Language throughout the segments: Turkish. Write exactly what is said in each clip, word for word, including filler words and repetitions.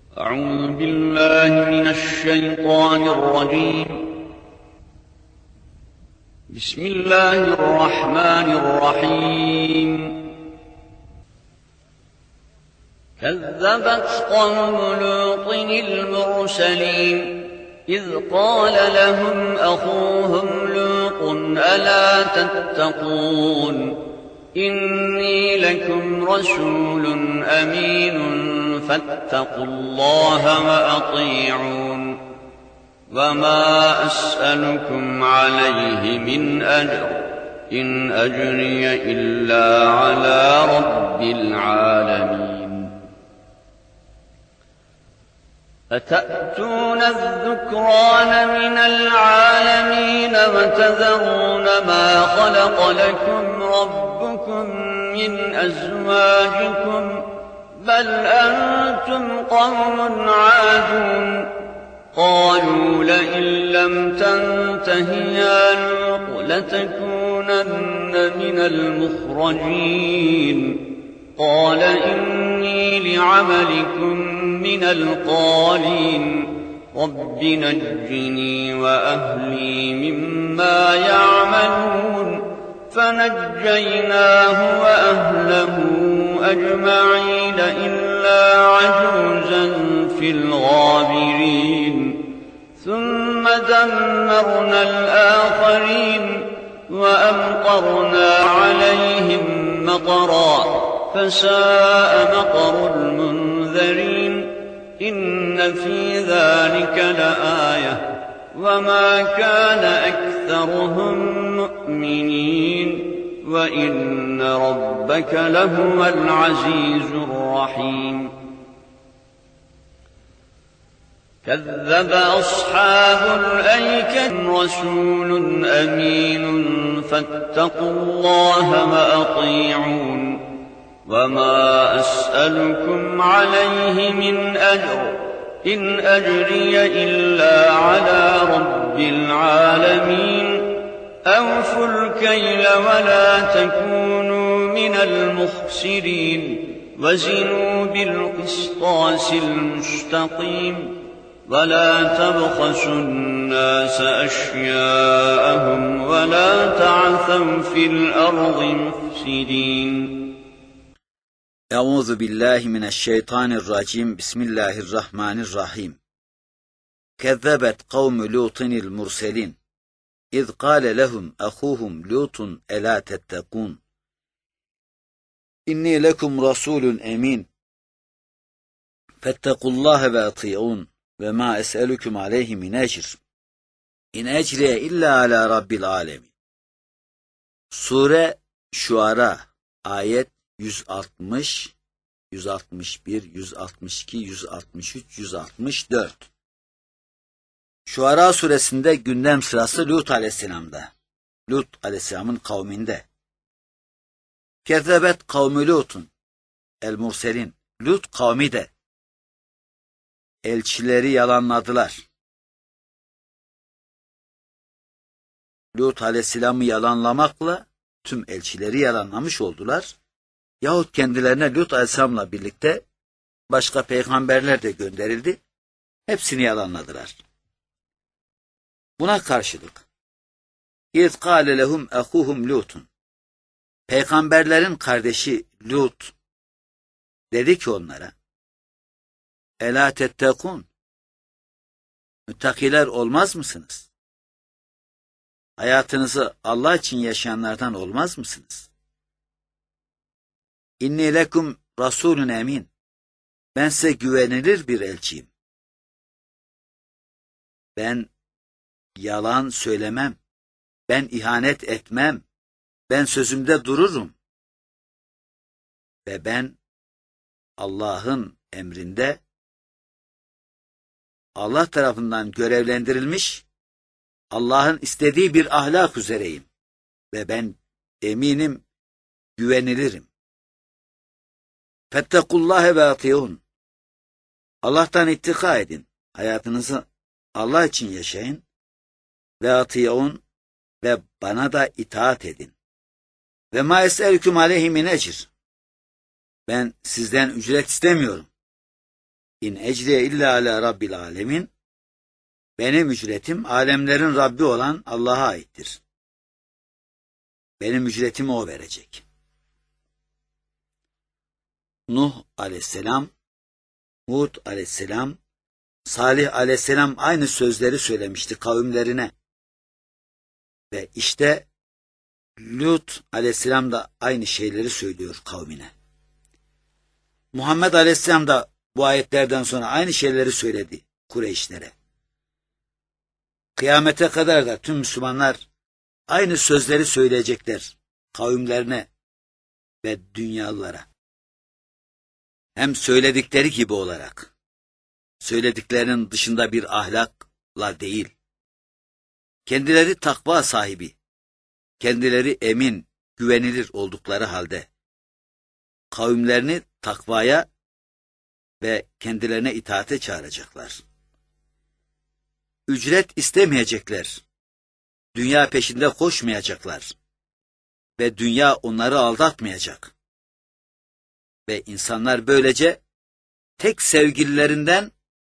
أعوذ بالله من الشيطان الرجيم. بسم الله الرحمن الرحيم. كذبت قوم لوط المرسلين إذ قال لهم أخوهم لوط ألا تتقون إني لكم رسول أمين فاتقوا الله وأطيعون وما أسألكم عليه من أجر إن أجري إلا على رب العالمين. أتأتون الذكران من العالمين وتذرون ما خلق لكم ربكم من أزواجكم بل أنتم قوم عادون. قالوا لئن لم تنته يا لوط لتكونن من المخرجين. قال إني لعملكم من القالين رب نجني وأهلي مما يعملون. فنجيناه وأهله أجمعين إلا عجوزا في الغابرين. ثم دمرنا الآخرين وأمطرنا عليهم مطرا فساء مطر المنذرين. إن في ذلك لآية وما كان أكثرهم مؤمنين وإن ربك لهو العزيز الرحيم. كذب أصحاب الأيكة رسول أمين فاتقوا الله وأطيعون وما أسألكم عليه من أجر إن أجري إلا على رب العالمين. أوفوا الكيل ولا تكونوا من المخسرين وزنوا بالقسطاس المستقيم ولا تبخسوا الناس أشياءهم ولا تعثوا في الأرض مفسدين. Euzu billahi mineşşeytanirracim. Bismillahirrahmanirrahim. Kezzebet kavmu Lutinil murselin. İz kâle lehum ahuhum Lutun elâ tettekûn. İnni lekum rasûlun emin. Fettekullâhe ve ati'ûn ve mâ es'elüküm aleyhi min ecr. İn ecriye illa alâ rabbil âlemin. Sure Şuara ayet yüz altmış, yüz altmış bir, yüz altmış iki, yüz altmış üç, yüz altmış dört. Şuara suresinde gündem sırası Lut aleyhisselam'da. Lut aleyhisselamın kavminde. Kezzebet kavmi Lutun el murselin. Lut kavmi de elçileri yalanladılar. Lut aleyhisselamı yalanlamakla tüm elçileri yalanlamış oldular. Yahut kendilerine Lut aleyhisselamla birlikte başka peygamberler de gönderildi. Hepsini yalanladılar. Buna karşılık İz kâle lehum ahuhum Lutun. Peygamberlerin kardeşi Lut dedi ki onlara elâ tettekûn. Müttakiler olmaz mısınız? Hayatınızı Allah için yaşayanlardan olmaz mısınız? İnni lekum rasulun emin. Ben size güvenilir bir elçiyim. Ben yalan söylemem. Ben ihanet etmem. Ben sözümde dururum. Ve ben Allah'ın emrinde Allah tarafından görevlendirilmiş Allah'ın istediği bir ahlak üzereyim. Ve ben eminim, güvenilirim. Fettekullâhe ve ati'ûn. Allah'tan ittika edin. Hayatınızı Allah için yaşayın. Ve ati'ûn ve bana da itaat edin. Ve ma es'elüküm aleyhi min ecr. Ben sizden ücret istemiyorum. İn ecriye illa ala rabbil alemin. Benim ücretim alemlerin Rabbi olan Allah'a aittir. Benim ücretimi o verecek. Nuh aleyhisselam, Hud aleyhisselam, Salih aleyhisselam aynı sözleri söylemişti kavimlerine. Ve işte Lut aleyhisselam da aynı şeyleri söylüyor kavmine. Muhammed aleyhisselam da bu ayetlerden sonra aynı şeyleri söyledi Kureyşlere. Kıyamete kadar da tüm Müslümanlar aynı sözleri söyleyecekler kavimlerine ve dünyalılara. Hem söyledikleri gibi olarak, söylediklerinin dışında bir ahlakla değil, kendileri takva sahibi, kendileri emin, güvenilir oldukları halde, kavimlerini takvaya ve kendilerine itaate çağıracaklar. Ücret istemeyecekler, dünya peşinde koşmayacaklar ve dünya onları aldatmayacak. Ve insanlar böylece tek sevgililerinden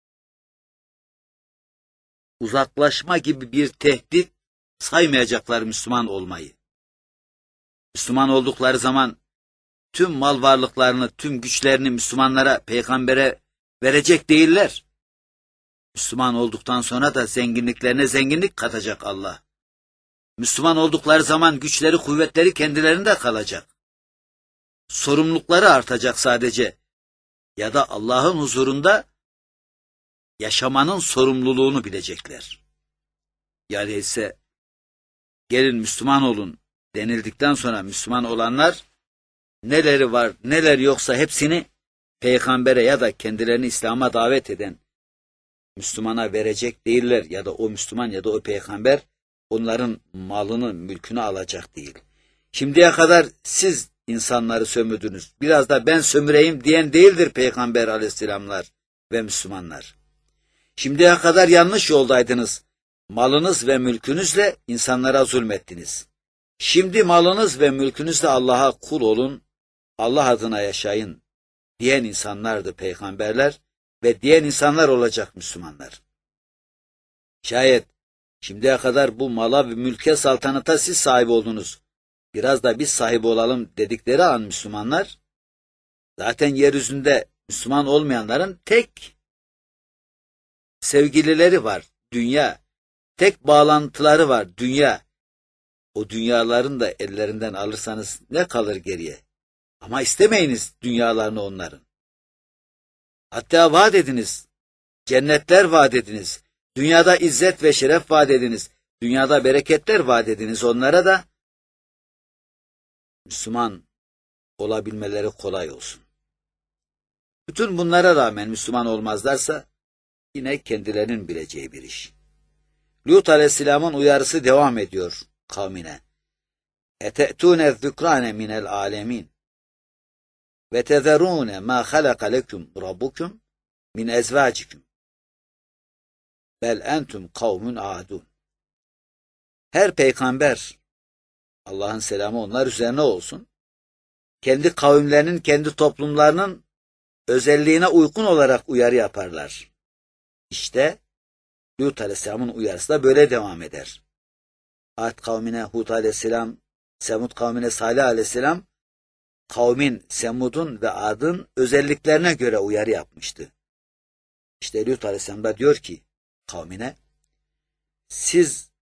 uzaklaşma gibi bir tehdit saymayacaklar Müslüman olmayı. Müslüman oldukları zaman tüm mal varlıklarını, tüm güçlerini Müslümanlara, peygambere verecek değiller. Müslüman olduktan sonra da zenginliklerine zenginlik katacak Allah. Müslüman oldukları zaman güçleri, kuvvetleri kendilerinde kalacak. Sorumlulukları artacak sadece. Ya da Allah'ın huzurunda yaşamanın sorumluluğunu bilecekler. Yani ise gelin Müslüman olun denildikten sonra Müslüman olanlar neleri var neler yoksa hepsini peygambere ya da kendilerini İslam'a davet eden Müslümana verecek değiller ya da o Müslüman ya da o peygamber onların malını, mülkünü alacak değil. Şimdiye kadar siz insanları sömürdünüz. Biraz da ben sömüreyim diyen değildir Peygamber aleyhisselamlar ve Müslümanlar. Şimdiye kadar yanlış yoldaydınız. Malınız ve mülkünüzle insanlara zulmettiniz. Şimdi malınız ve mülkünüzle Allah'a kul olun, Allah adına yaşayın diyen insanlardı peygamberler ve diyen insanlar olacak Müslümanlar. Şayet şimdiye kadar bu mala ve mülke saltanata siz sahibi oldunuz, biraz da biz sahibi olalım dedikleri an Müslümanlar, zaten yeryüzünde Müslüman olmayanların tek sevgilileri var, dünya. Tek bağlantıları var, dünya. O dünyaların da ellerinden alırsanız ne kalır geriye? Ama istemeyiniz dünyalarını onların. Hatta vaat ediniz, cennetler vaat ediniz, dünyada izzet ve şeref vaat ediniz, dünyada bereketler vaat ediniz onlara da, Müslüman olabilmeleri kolay olsun. Bütün bunlara rağmen Müslüman olmazlarsa yine kendilerinin bileceği bir iş. Lut aleyhisselamın uyarısı devam ediyor kavmine. Ete'tûne zükrâne minel âlemin ve tezerûne mâ halaka leküm rabbukum min ezvâcikum bel entum kavmun âdûn. Her peygamber, Allah'ın selamı onlar üzerine olsun, kendi kavimlerinin, kendi toplumlarının özelliğine uygun olarak uyarı yaparlar. İşte Lut aleyhisselamın uyarısı da böyle devam eder. Ad kavmine Hud aleyhisselam, Semud kavmine Salih aleyhisselam, kavmin Semud'un ve Ad'ın özelliklerine göre uyarı yapmıştı. İşte Lut aleyhisselam da diyor ki kavmine, siz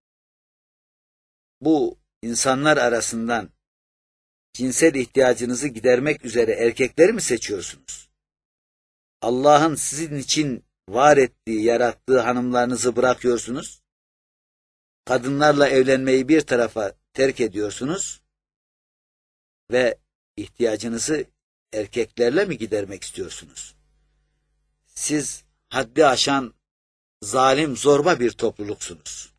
bu insanlar arasından cinsel ihtiyacınızı gidermek üzere erkekleri mi seçiyorsunuz? Allah'ın sizin için var ettiği, yarattığı hanımlarınızı bırakıyorsunuz. Kadınlarla evlenmeyi bir tarafa terk ediyorsunuz ve ihtiyacınızı erkeklerle mi gidermek istiyorsunuz? Siz haddi aşan, zalim, zorba bir topluluksunuz.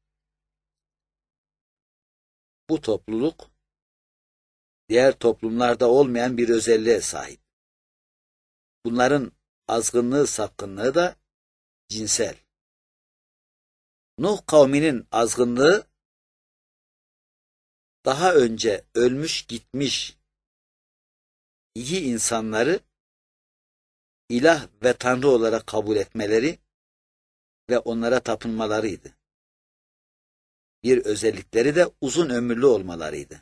Bu topluluk diğer toplumlarda olmayan bir özelliğe sahip. Bunların azgınlığı, sapkınlığı da cinsel. Nuh kavminin azgınlığı daha önce ölmüş gitmiş iyi insanları ilah ve tanrı olarak kabul etmeleri ve onlara tapınmalarıydı. Bir özellikleri de uzun ömürlü olmalarıydı.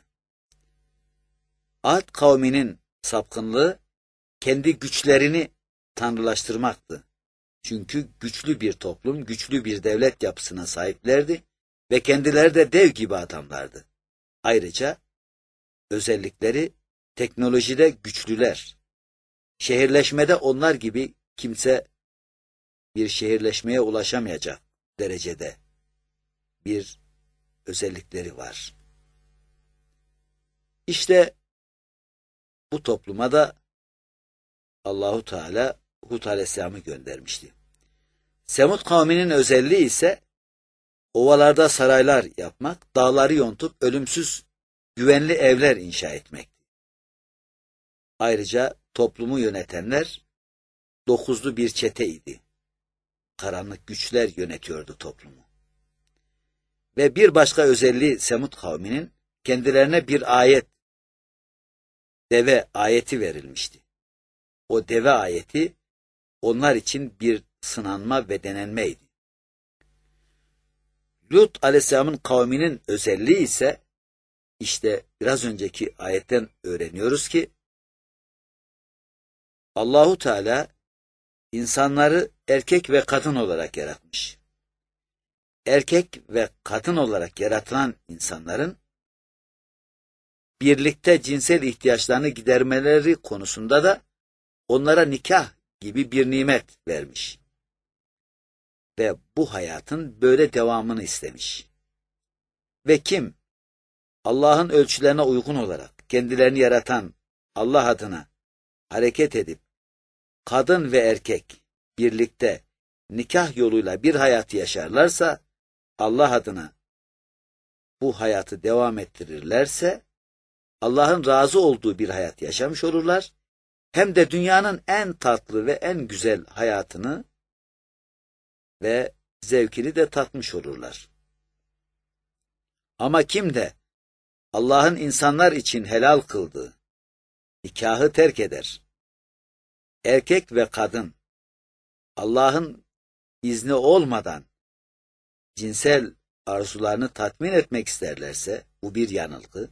Ad kavminin sapkınlığı kendi güçlerini tanrılaştırmaktı. Çünkü güçlü bir toplum, güçlü bir devlet yapısına sahiplerdi ve kendileri de dev gibi adamlardı. Ayrıca özellikleri teknolojide güçlüler. Şehirleşmede onlar gibi kimse bir şehirleşmeye ulaşamayacak derecede bir özellikleri var. İşte bu topluma da Allahu Teala Hud Aleyhisselam'ı göndermişti. Semud kavminin özelliği ise ovalarda saraylar yapmak, dağları yontup ölümsüz güvenli evler inşa etmek. Ayrıca toplumu yönetenler dokuzlu bir çeteydi. Karanlık güçler yönetiyordu toplumu. Ve bir başka özelliği Semud kavminin kendilerine bir ayet, deve ayeti verilmişti. O deve ayeti onlar için bir sınanma ve denenmeydi. Lut Aleyhisselam'ın kavminin özelliği ise işte biraz önceki ayetten öğreniyoruz ki Allahu Teala insanları erkek ve kadın olarak yaratmış. Erkek ve kadın olarak yaratılan insanların birlikte cinsel ihtiyaçlarını gidermeleri konusunda da onlara nikah gibi bir nimet vermiş. Ve bu hayatın böyle devamını istemiş. Ve kim Allah'ın ölçülerine uygun olarak kendilerini yaratan Allah adına hareket edip kadın ve erkek birlikte nikah yoluyla bir hayatı yaşarlarsa, Allah adına bu hayatı devam ettirirlerse, Allah'ın razı olduğu bir hayat yaşamış olurlar, hem de dünyanın en tatlı ve en güzel hayatını ve zevkini de tatmış olurlar. Ama kim de Allah'ın insanlar için helal kıldığı nikahı terk eder, erkek ve kadın Allah'ın izni olmadan cinsel arzularını tatmin etmek isterlerse bu bir yanılgı.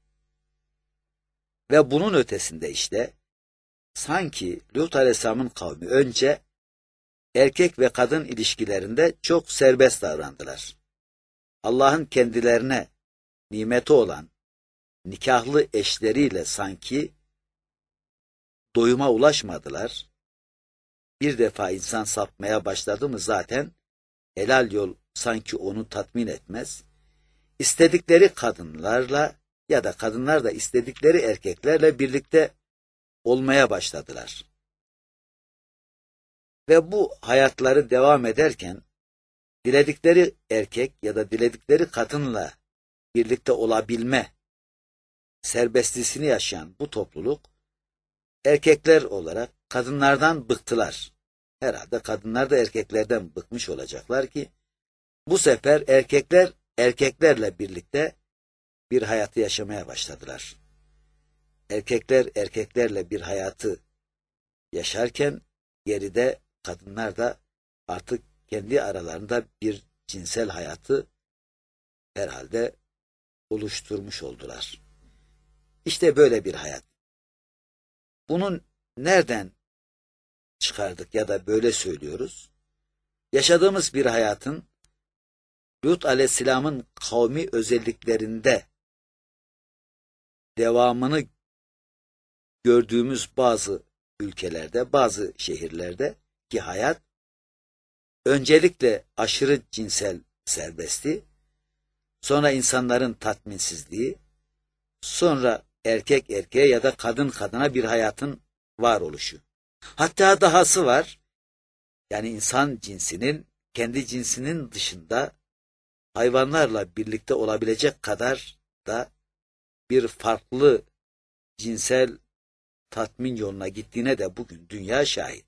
Ve bunun ötesinde işte sanki Lut Aleyhisselam'ın kavmi önce erkek ve kadın ilişkilerinde çok serbest davrandılar. Allah'ın kendilerine nimeti olan nikahlı eşleriyle sanki doyuma ulaşmadılar. Bir defa insan sapmaya başladı mı zaten helal yol sanki onu tatmin etmez. İstedikleri kadınlarla ya da kadınlar da istedikleri erkeklerle birlikte olmaya başladılar. Ve bu hayatları devam ederken diledikleri erkek ya da diledikleri kadınla birlikte olabilme serbestliğini yaşayan bu topluluk erkekler olarak kadınlardan bıktılar. Herhalde kadınlar da erkeklerden bıkmış olacaklar ki bu sefer erkekler erkeklerle birlikte bir hayatı yaşamaya başladılar. Erkekler erkeklerle bir hayatı yaşarken geride kadınlar da artık kendi aralarında bir cinsel hayatı herhalde oluşturmuş oldular. İşte böyle bir hayat. Bunun nereden çıkardık ya da böyle söylüyoruz? Yaşadığımız bir hayatın Lut Aleyhisselam'ın kavmi özelliklerinde devamını gördüğümüz bazı ülkelerde, bazı şehirlerde ki hayat öncelikle aşırı cinsel serbestliği, sonra insanların tatminsizliği, sonra erkek erkeğe ya da kadın kadına bir hayatın varoluşu. Hatta dahası var, yani insan cinsinin kendi cinsinin dışında hayvanlarla birlikte olabilecek kadar da bir farklı cinsel tatmin yoluna gittiğine de bugün dünya şahit.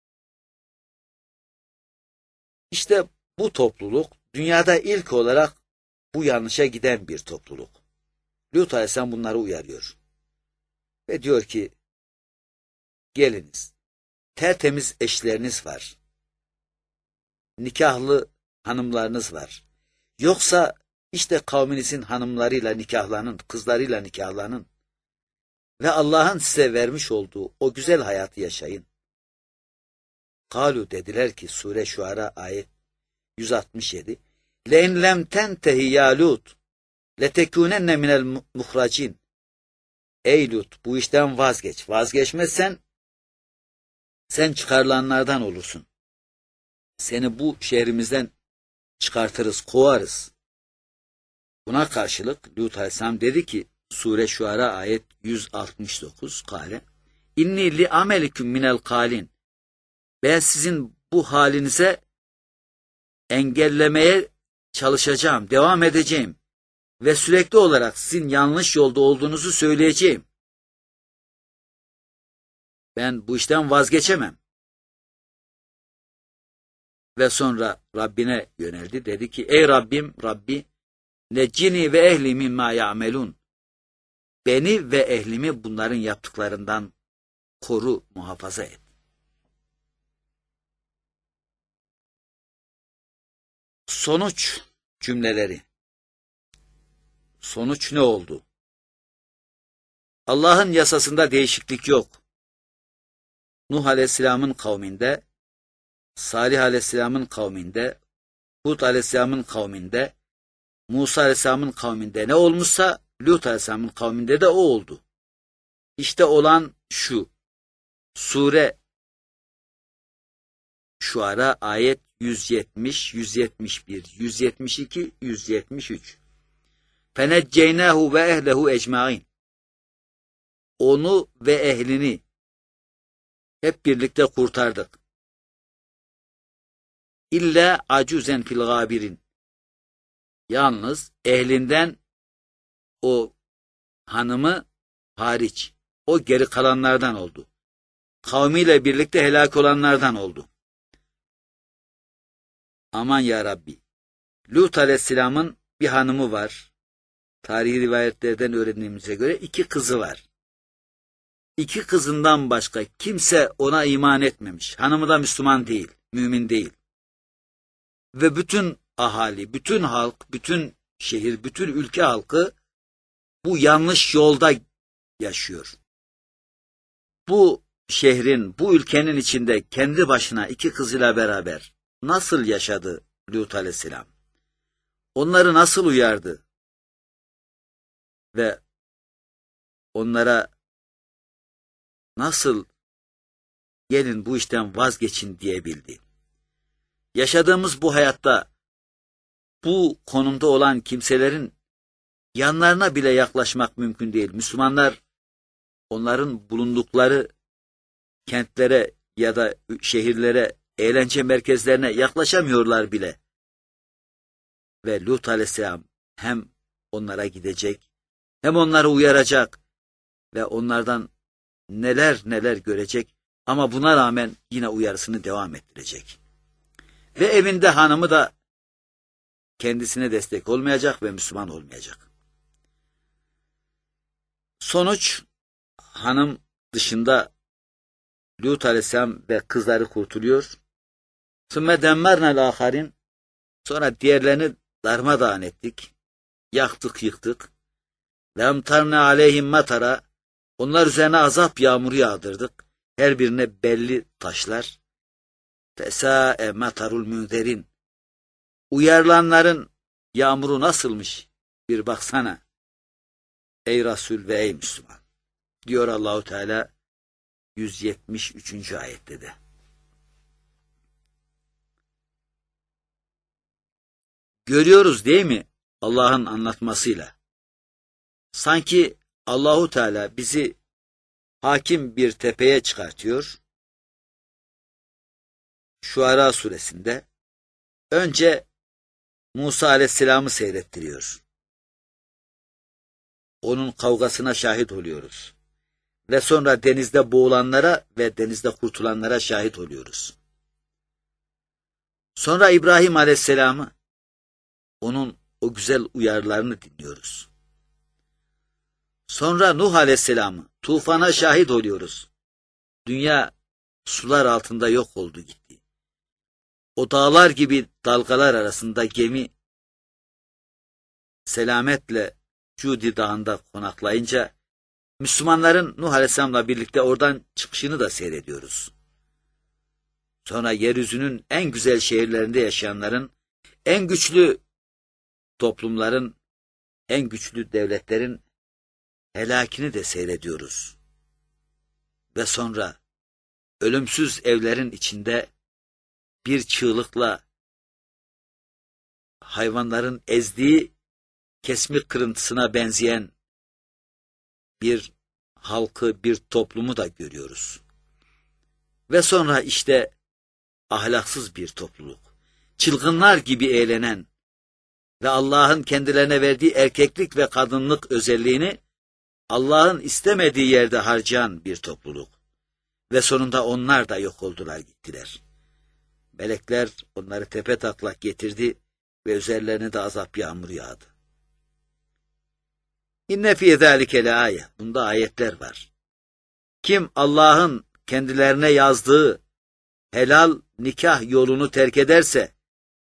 İşte bu topluluk dünyada ilk olarak bu yanlışa giden bir topluluk. Lut Aleyhisselam bunları uyarıyor. Ve diyor ki geliniz tertemiz eşleriniz var. Nikahlı hanımlarınız var. Yoksa işte kavminizin hanımlarıyla nikahlanın, kızlarıyla nikahlanın ve Allah'ın size vermiş olduğu o güzel hayatı yaşayın. Kalu dediler ki Sure Şuara ayet yüz altmış yedi. Le'in lem tentehi ya Lut letekûnenne minel muhracin. Ey Lut, bu işten vazgeç. Vazgeçmezsen sen çıkarılanlardan olursun. Seni bu şehrimizden çıkartırız, kovarız. Buna karşılık Lut Aleyhisselam dedi ki Sure Şuara ayet yüz altmış dokuz kâle İnni li ameliküm minel kâlin. Ben sizin bu halinize engellemeye çalışacağım, devam edeceğim ve sürekli olarak sizin yanlış yolda olduğunuzu söyleyeceğim. Ben bu işten vazgeçemem. Ve sonra Rabbine yöneldi. Dedi ki ey Rabbim, Rabbi neccini ve ehli mimma ya'melun. Beni ve ehlimi bunların yaptıklarından koru, muhafaza et. Sonuç cümleleri. Sonuç ne oldu? Allah'ın yasasında değişiklik yok. Nuh Aleyhisselam'ın kavminde, Salih Aleyhisselam'ın kavminde, Hud Aleyhisselam'ın kavminde, Musa Aleyhisselam'ın kavminde ne olmuşsa Lut Aleyhisselam'ın kavminde de o oldu. İşte olan şu. Sure Şuara ayet yüz yetmiş, yüz yetmiş bir, yüz yetmiş iki, yüz yetmiş üç. Fenecceynâhu ve ehlehu ecmaîn. Onu ve ehlini hep birlikte kurtardık. İlla acuzen fil gâbirin. Yalnız ehlinden o hanımı hariç. O geri kalanlardan oldu. Kavmiyle birlikte helak olanlardan oldu. Aman ya Rabbi. Lut Aleyhisselam'ın bir hanımı var. Tarihi rivayetlerden öğrendiğimize göre iki kızı var. İki kızından başka kimse ona iman etmemiş. Hanımı da Müslüman değil, mümin değil. Ve bütün ahali, bütün halk, bütün şehir, bütün ülke halkı bu yanlış yolda yaşıyor. Bu şehrin, bu ülkenin içinde kendi başına iki kızıyla beraber nasıl yaşadı Lut Aleyhisselam? Onları nasıl uyardı? Ve onlara nasıl gelin bu işten vazgeçin diyebildi? Yaşadığımız bu hayatta bu konumda olan kimselerin yanlarına bile yaklaşmak mümkün değil. Müslümanlar onların bulundukları kentlere ya da şehirlere, eğlence merkezlerine yaklaşamıyorlar bile. Ve Lut Aleyhisselam hem onlara gidecek, hem onları uyaracak ve onlardan neler neler görecek ama buna rağmen yine uyarısını devam ettirecek. Ve evinde hanımı da kendisine destek olmayacak ve Müslüman olmayacak. Sonuç, hanım dışında Lut Aleyhisselam ve kızları kurtuluyor. Sümme demmernel aharin. Sonra diğerlerini darmadağın ettik. Yaktık yıktık. Ve emtarne aleyhim matara. Onlar üzerine azap yağmuru yağdırdık. Her birine belli taşlar. Fesâe matarul münzerin. Uyarılanların yağmuru nasılmış? Bir baksana. Ey Resul ve ey Müslüman. Diyor Allahu Teala yüz yetmiş üçüncü ayette de. Görüyoruz değil mi Allah'ın anlatmasıyla? Sanki Allahu Teala bizi hakim bir tepeye çıkartıyor. Şuara suresinde önce Musa Aleyhisselam'ı seyrettiriyor. Onun kavgasına şahit oluyoruz. Ve sonra denizde boğulanlara ve denizde kurtulanlara şahit oluyoruz. Sonra İbrahim Aleyhisselam'ı, onun o güzel uyarılarını dinliyoruz. Sonra Nuh Aleyhisselam'ı, tufana şahit oluyoruz. Dünya sular altında yok oldu gitti. O dağlar gibi dalgalar arasında gemi selametle Cudi Dağı'nda konaklayınca Müslümanların Nuh Aleyhisselam'la birlikte oradan çıkışını da seyrediyoruz. Sonra yeryüzünün en güzel şehirlerinde yaşayanların, en güçlü toplumların, en güçlü devletlerin helakini de seyrediyoruz. Ve sonra ölümsüz evlerin içinde bir çığlıkla hayvanların ezdiği kesmik kırıntısına benzeyen bir halkı, bir toplumu da görüyoruz. Ve sonra işte ahlaksız bir topluluk, çılgınlar gibi eğlenen ve Allah'ın kendilerine verdiği erkeklik ve kadınlık özelliğini Allah'ın istemediği yerde harcayan bir topluluk. Ve sonunda onlar da yok oldular gittiler. Melekler onları tepetaklak getirdi ve üzerlerine de azap yağmuru yağdı. İnne fî zâlike leâye. Bunda ayetler var. Kim Allah'ın kendilerine yazdığı helal nikah yolunu terk ederse,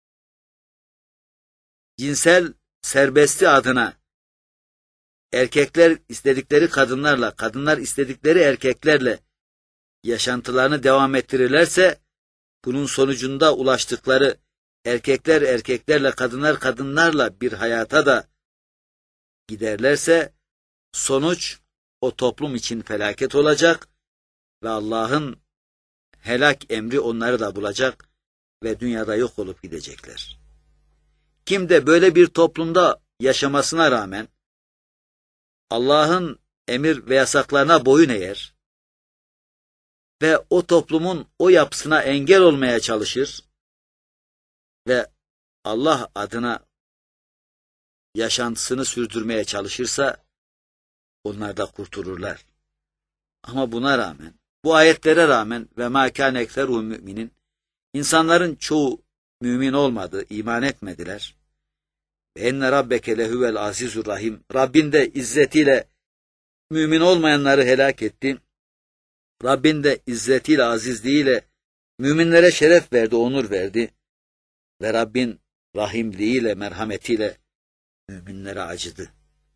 cinsel serbestliği adına erkekler istedikleri kadınlarla, kadınlar istedikleri erkeklerle yaşantılarını devam ettirirlerse, bunun sonucunda ulaştıkları erkekler erkeklerle, kadınlar kadınlarla bir hayata da giderlerse, sonuç o toplum için felaket olacak ve Allah'ın helak emri onları da bulacak ve dünyada yok olup gidecekler. Kim de böyle bir toplumda yaşamasına rağmen Allah'ın emir ve yasaklarına boyun eğer ve o toplumun o yapısına engel olmaya çalışır ve Allah adına yaşantısını sürdürmeye çalışırsa onlar da kurtulurlar. Ama buna rağmen, bu ayetlere rağmen ve mâ kâne ekseruhum müminin, insanların çoğu mümin olmadı, iman etmediler. Ve enne rabbeke lehuvel azizur rahim. Rabbin de izzetiyle mümin olmayanları helak etti. Rabbin de izzetiyle, azizliğiyle müminlere şeref verdi, onur verdi. Ve Rabbin rahimliğiyle, merhametiyle müminlere acıdı.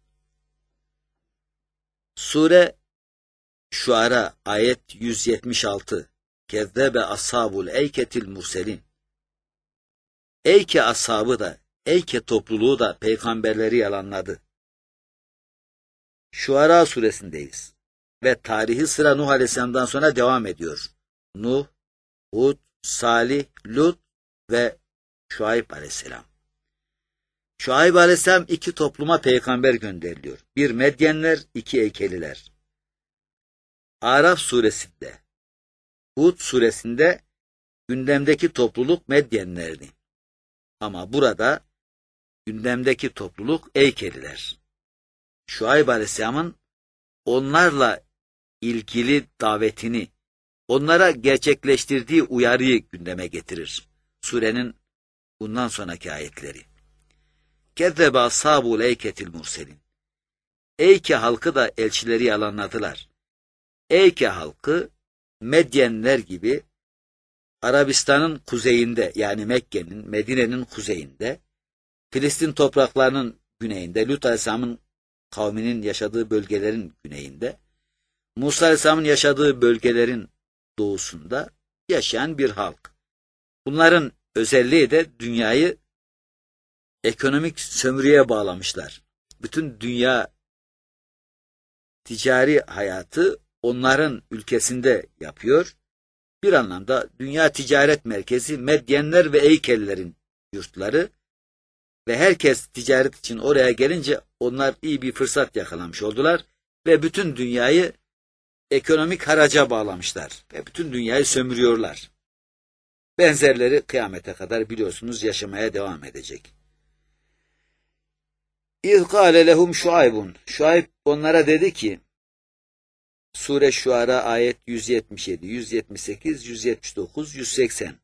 Sure Şuara ayet yüz yetmiş altı. Kezzebe ashabul eyketil murselin. Eyke ashabı da, Eyke topluluğu da peygamberleri yalanladı. Şuara suresindeyiz. Ve tarihi sıra Nuh Aleyhisselam'dan sonra devam ediyor. Nuh, Hud, Salih, Lut ve Şuayb Aleyhisselam. Şuayb Aleyhisselam iki topluma peygamber gönderiliyor. Bir Medyenler, iki Eykeliler. Araf suresinde, Hud suresinde gündemdeki topluluk Medyenlerdi. Ama burada gündemdeki topluluk Eykeliler. Şuayb Aleyhisselam'ın onlarla ilgili davetini, onlara gerçekleştirdiği uyarıyı gündeme getirir. Surenin bundan sonraki ayetleri. Kezzebe ashabul eyketil murselin. Eyke halkı da elçileri yalanladılar. Eyke halkı Medyenler gibi Arabistan'ın kuzeyinde, yani Mekke'nin, Medine'nin kuzeyinde, Filistin topraklarının güneyinde, Lut Aleyhisselam'ın kavminin yaşadığı bölgelerin güneyinde, Musa Aleyhisselam'ın yaşadığı bölgelerin doğusunda yaşayan bir halk. Bunların özelliği de dünyayı ekonomik sömürüye bağlamışlar. Bütün dünya ticari hayatı onların ülkesinde yapıyor. Bir anlamda dünya ticaret merkezi Medyenler ve Eykelilerin yurtları ve herkes ticaret için oraya gelince onlar iyi bir fırsat yakalamış oldular ve bütün dünyayı ekonomik haraca bağlamışlar ve bütün dünyayı sömürüyorlar. Benzerleri kıyamete kadar biliyorsunuz yaşamaya devam edecek. İz kâle lehum Şuaybun. Şuayb onlara dedi ki, Sure Şuara ayet yüz yetmiş yedi, yüz yetmiş sekiz, yüz yetmiş dokuz, yüz seksen.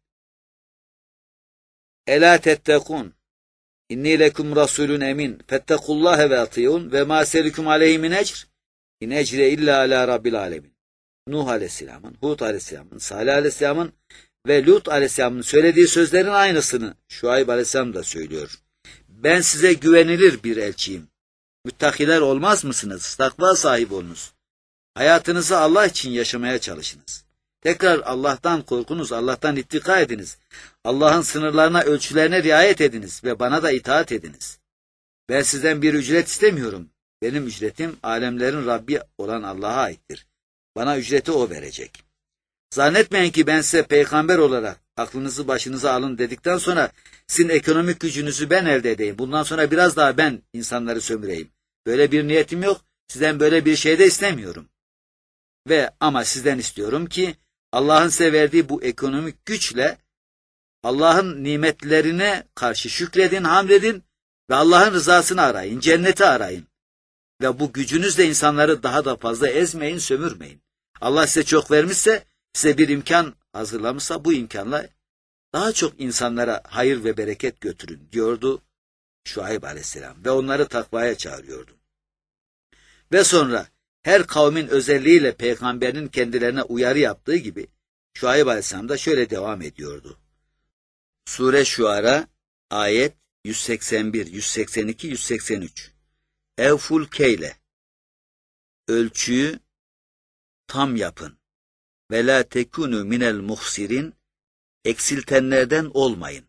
Ela tettekun. İnni lekum rasulun emin. Fettekullâhe ve atîun ve mâ seliküm aleyhi min ecr. İn ecre illa ala rabbil alemin. Nuh Aleyhisselam'ın, Hud Aleyhisselam'ın, Salih Aleyhisselam'ın ve Lut Aleyhisselam'ın söylediği sözlerin aynısını Şuayb Aleyhisselam da söylüyor. Ben size güvenilir bir elçiyim. Müttakiler olmaz mısınız? Takva sahibi olunuz. Hayatınızı Allah için yaşamaya çalışınız. Tekrar Allah'tan korkunuz, Allah'tan ittika ediniz. Allah'ın sınırlarına, ölçülerine riayet ediniz ve bana da itaat ediniz. Ben sizden bir ücret istemiyorum. Benim ücretim alemlerin Rabbi olan Allah'a aittir. Bana ücreti O verecek. Zannetmeyin ki ben size peygamber olarak aklınızı başınıza alın dedikten sonra sizin ekonomik gücünüzü ben elde edeyim. Bundan sonra biraz daha ben insanları sömüreyim. Böyle bir niyetim yok. Sizden böyle bir şey de istemiyorum. Ve ama sizden istiyorum ki Allah'ın size verdiği bu ekonomik güçle Allah'ın nimetlerine karşı şükredin, hamledin ve Allah'ın rızasını arayın, cenneti arayın. Ve bu gücünüzle insanları daha da fazla ezmeyin, sömürmeyin. Allah size çok vermişse, size bir imkan hazırlamışsa bu imkanla daha çok insanlara hayır ve bereket götürün diyordu Şuayb Aleyhisselam ve onları takvaya çağırıyordu. Ve sonra her kavmin özelliğiyle peygamberin kendilerine uyarı yaptığı gibi Şuayb Aleyhisselam da şöyle devam ediyordu. Sure Şuara ayet yüz seksen bir, yüz seksen iki, yüz seksen üç. Evful keyle, ölçüyü tam yapın. Ve la tekunu minel muhsirin, eksiltenlerden olmayın.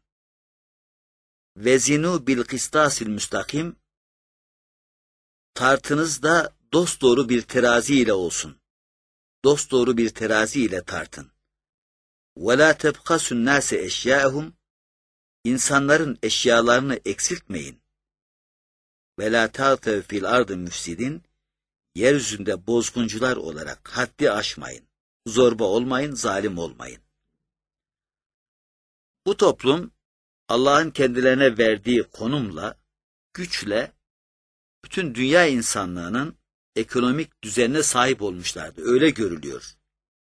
Vezinu bil kıstasil müstakim, tartınız da dosdoğru bir terazi ile olsun. Dosdoğru bir terazi ile tartın. Ve la tebkasun nase eşyâhum, insanların eşyalarını eksiltmeyin. Ve la ta'tev fil ardı müfsidin, yeryüzünde bozguncular olarak haddi aşmayın. Zorba olmayın, zalim olmayın. Bu toplum Allah'ın kendilerine verdiği konumla, güçle bütün dünya insanlığının ekonomik düzenine sahip olmuşlardı. Öyle görülüyor.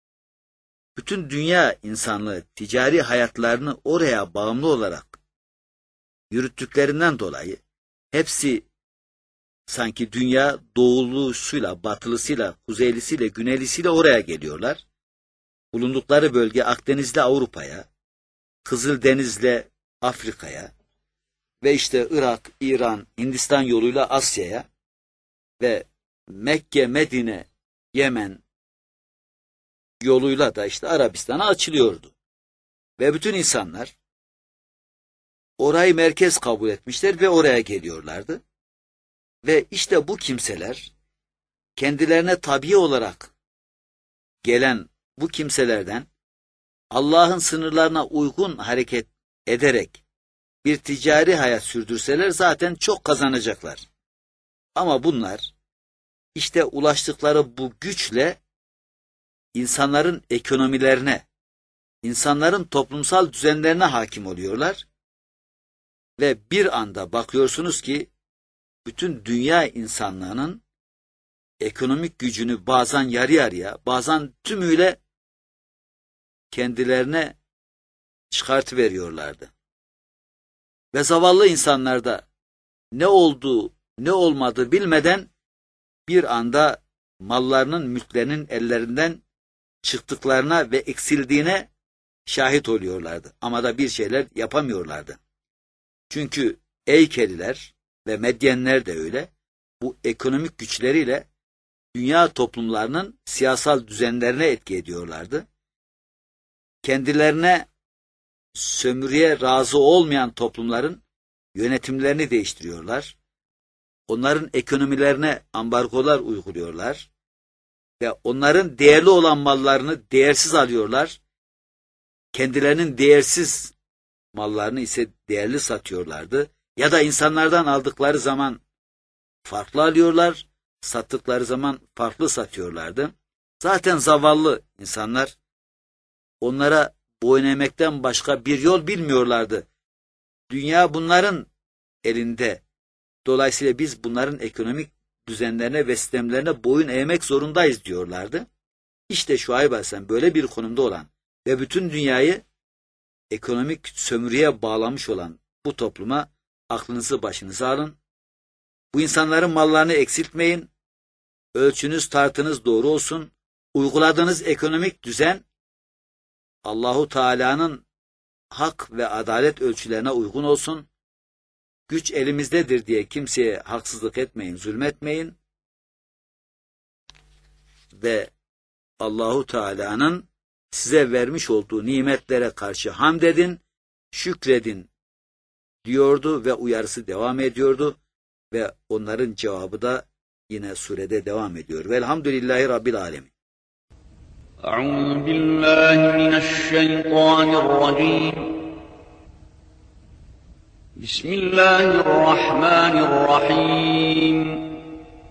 Bütün dünya insanlığı ticari hayatlarını oraya bağımlı olarak yürüttüklerinden dolayı hepsi sanki dünya doğulusuyla, batılısıyla, kuzeylisiyle, güneylisiyle oraya geliyorlar. Bulundukları bölge Akdeniz'le Avrupa'ya, Kızıldeniz'le Afrika'ya ve işte Irak, İran, Hindistan yoluyla Asya'ya ve Mekke, Medine, Yemen yoluyla da işte Arabistan'a açılıyordu. Ve bütün insanlar orayı merkez kabul etmişler ve oraya geliyorlardı. Ve işte bu kimseler kendilerine tabii olarak gelen bu kimselerden Allah'ın sınırlarına uygun hareket ederek bir ticari hayat sürdürseler zaten çok kazanacaklar. Ama bunlar işte ulaştıkları bu güçle insanların ekonomilerine, insanların toplumsal düzenlerine hakim oluyorlar ve bir anda bakıyorsunuz ki bütün dünya insanlığının ekonomik gücünü bazen yarı yarıya, bazen tümüyle kendilerine çıkartıveriyorlardı. Ve zavallı insanlar da ne olduğu, ne olmadığı bilmeden bir anda mallarının, mülklerinin ellerinden çıktıklarına ve eksildiğine şahit oluyorlardı. Ama da bir şeyler yapamıyorlardı. Çünkü Eykeliler ve Medyenler de öyle, bu ekonomik güçleriyle dünya toplumlarının siyasal düzenlerine etki ediyorlardı. Kendilerine sömürüye razı olmayan toplumların yönetimlerini değiştiriyorlar. Onların ekonomilerine ambargolar uyguluyorlar ve onların değerli olan mallarını değersiz alıyorlar. Kendilerinin değersiz mallarını ise değerli satıyorlardı. Ya da insanlardan aldıkları zaman farklı alıyorlar, sattıkları zaman farklı satıyorlardı. Zaten zavallı insanlar onlara boyun eğmekten başka bir yol bilmiyorlardı. Dünya bunların elinde. Dolayısıyla biz bunların ekonomik düzenlerine ve sistemlerine boyun eğmek zorundayız diyorlardı. İşte Şuayb Aleyhisselam böyle bir konumda olan ve bütün dünyayı ekonomik sömürüye bağlamış olan bu topluma aklınızı başınıza alın. Bu insanların mallarını eksiltmeyin. Ölçünüz, tartınız doğru olsun. uyguladığınız ekonomik düzen Allahu Teala'nın hak ve adalet ölçülerine uygun olsun. Güç elimizdedir diye kimseye haksızlık etmeyin, zulmetmeyin. Ve Allahu Teala'nın size vermiş olduğu nimetlere karşı hamd edin, şükredin diyordu ve uyarısı devam ediyordu ve onların cevabı da yine surede devam ediyor. Velhamdülillahi Rabbil Alemin. Euzu billahi mineşşeytanirracim. Bismillahirrahmanirrahim.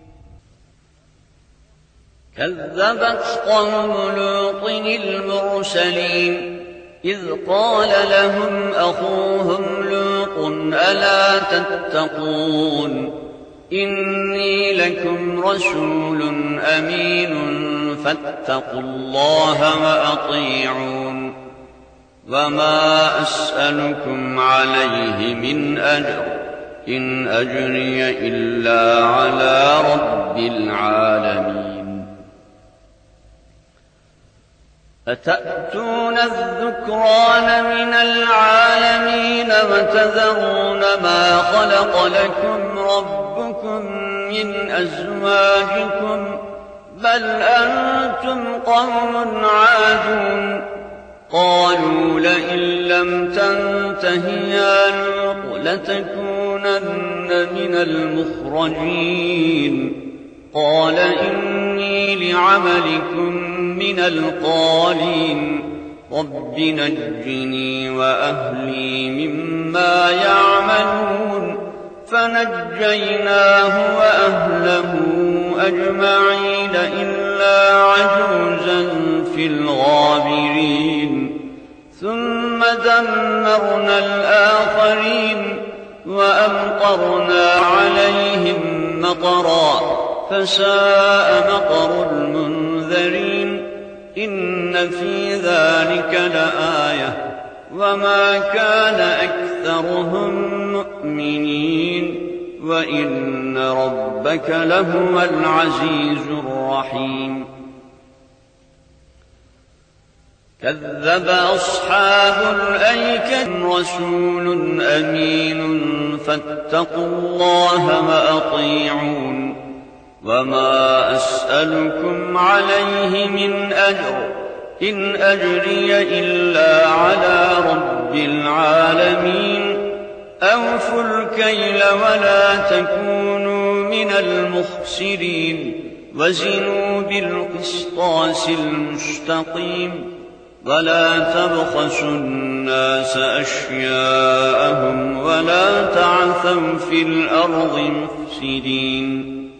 كذبت قوم لوط المرسلين إذ قال لهم أخوهم لوط ألا تتقون إني لكم رسول أمين فاتقوا الله وأطيعون وما أسألكم عليه من أجر إن أجري إلا على رب العالمين أتأتون الذكران من العالمين وتذرون ما خلق لكم ربكم من أزواجكم بل أنتم قوم عادون قالوا لئن لم تنته يا لوط لتكونن من المخرجين قال إني لعملكم من القالين رب نجني وأهلي مما يعملون فنجيناه وأهله أجمعين إلا عجوزا في الغابرين ثم دمرنا الآخرين وأمطرنا عليهم مطرا فساء مطر المنذرين إن في ذلك لآية وما كان أكثرهم مؤمنين وإن ربك لهو العزيز الرحيم كذب أصحاب الأيكة رسول أمين فاتقوا الله وأطيعون وما أسألكم عليه من أجر إن أجري إلا على رب العالمين أوفوا الكيل ولا تكونوا من المخسرين وزنوا بالقسطاس المستقيم ولا تبخسوا الناس أشياءهم ولا تعثوا في الأرض مفسدين